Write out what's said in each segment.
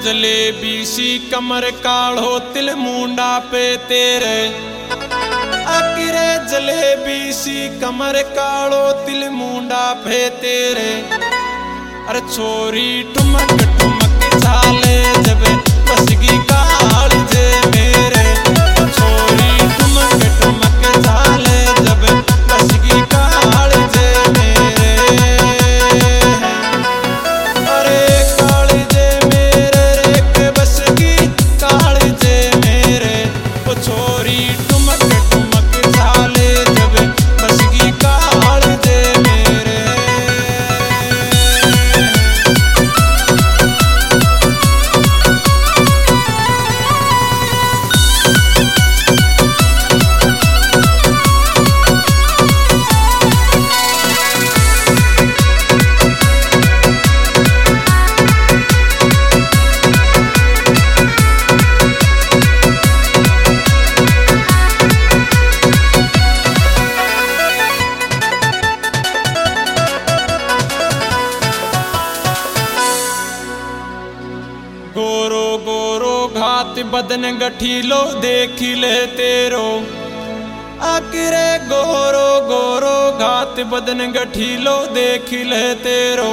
जलेबी सी कमर काढ़ो तिल मुंडा पे तेरे। आकिरे जलेबी सी कमर काढ़ो तिल मुंडा पे तेरे। अरे छोरी ठुमक ठुमक चाले जब बसगी काल जे मेरे। छोरी ठुमक ठुमक चाले जब बसगी काल जे मेरे। अरे काल जे मेरे रे के बसगी काल जे मेरे। ओ छोरी ठुमक ठुमक चाले जब बसगी काल जे मेरे। गोरो गोरो घात बदन गठीलो देख ले तेरो। आकिरे गोरो गोरो घात बदन गठीलो देख ले तेरो।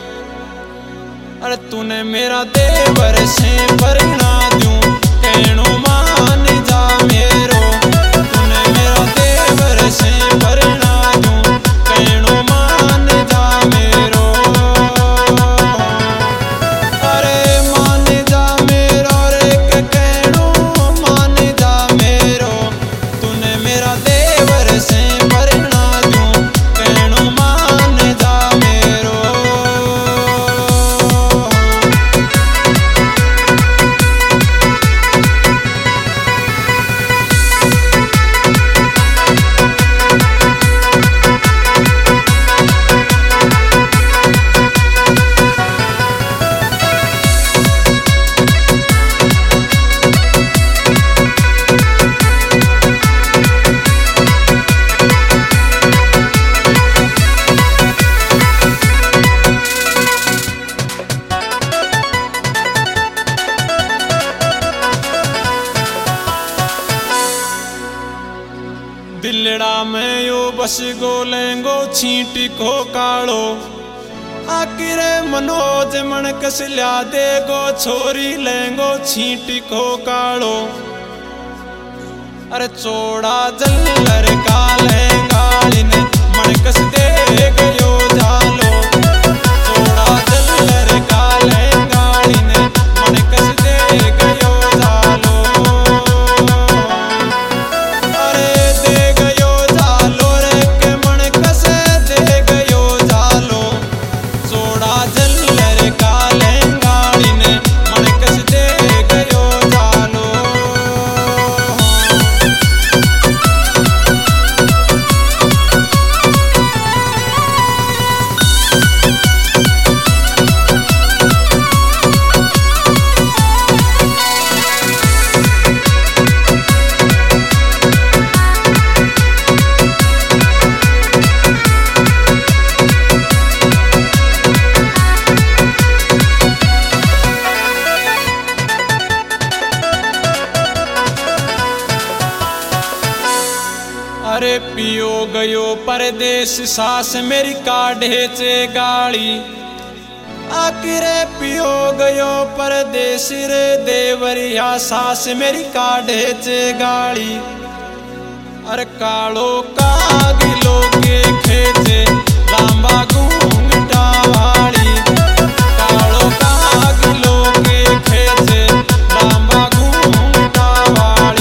अरे तूने मेरा देवर से भरना दूं कहनो मान जा मेरो। तूने मेरा देवर से भरना दूं कहनो मान जा मेरो। दिलड़ा में यो बस गोलेंगो छींट को कालो। आकिरे मनोज मन कस ल्या देगो छोरी लेंगो छींट को कालो। अरे चोड़ा जल्लर का लेंगाली ने मन कस दे गयो झालो। चोड़ा जल्लर का लेंगाली ने मन कस दे गयो झालो। अरे पियो गयो परदेश सास मेरी काढ़े चे गाड़ी। आकिरे पियो गयो परदेश रे देवरिया सास मेरी काढ़े चे गाड़ी। अरे कालो कागिलो के खेचे लांबा घूंघटा वाली। कालो कागिलो के खेचे लांबा घूंघटा वाली।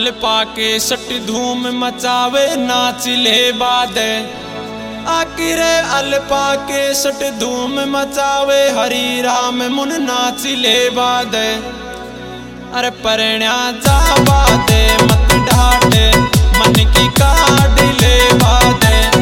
अल्पा के सट धूम मचावे नाच ले बाद आकिरे अल्पा के सट धूम मचावे हरी राम मुन नाच ले बाद अरे परण्या जा बाद मत ढाटे मन की काट ले बाद